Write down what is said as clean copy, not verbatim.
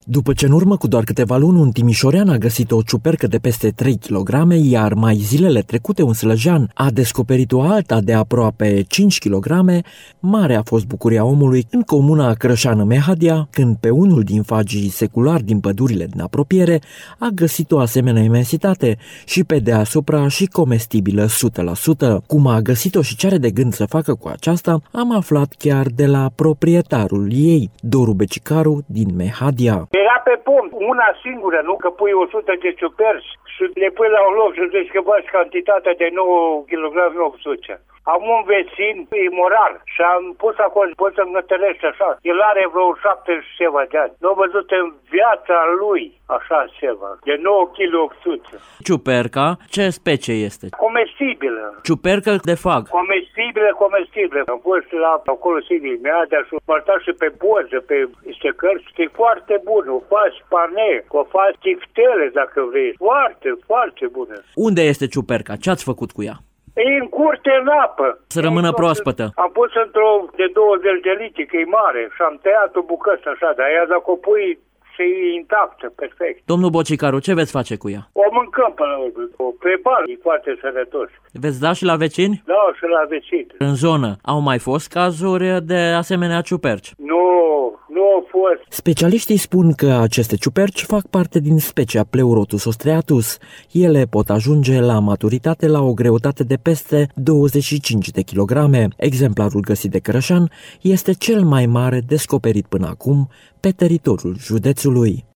După ce în urmă cu doar câteva luni un timișorean a găsit o ciupercă de peste 3 kg, iar mai zilele trecute un slăjean a descoperit o alta de aproape 5 kg, mare a fost bucuria omului în comuna Crășană-Mehadia, când pe unul din fagii seculari din pădurile din apropiere a găsit o asemenea imensitate și pe deasupra și comestibilă 100%. Cum a găsit-o și ce are de gând să facă cu aceasta, am aflat chiar de la proprietarul ei, Doru Becicaru din Mehadia. Era pe pom, una singură, nu? Că pui 100 de ciuperci și le pui la un loc și zici că faci cantitatea de 9 kg 800. Am un vecin imoral și am pus acolo, poți să-mi nătărești așa. El are vreo 70 ceva de ani. Nu a văzut în viața lui așa ceva, de 9 kg 800. Ciuperca, ce specie este? Comestibilă. Ciupercă de fag. Comestibilă. Am fost la acolo Silvii mea, dar și mărtat și pe poză, pe niște cărți. E foarte bună. O faci pane, o faci tiftele dacă vrei. Foarte bună. Unde este ciuperca? Ce ați făcut cu ea? E în curte, în apă. Să rămână proaspătă. Am pus într-o de 20 de litri, că e mare, și am tăiat o bucată așa, dar ea dacă o pui și e intactă, perfect. Domnul Bocicaru, ce veți face cu ea? O mâncăm până la urmă, o prepar, e foarte sănătos. Veți da și la vecini? Da, și la vecini. În zonă au mai fost cazuri de asemenea ciuperci? Nu au fost. Specialiștii spun că aceste ciuperci fac parte din specia Pleurotus ostreatus. Ele pot ajunge la maturitate la o greutate de peste 25 de kilograme. Exemplarul găsit de Crășan este cel mai mare descoperit până acum pe teritoriul județului.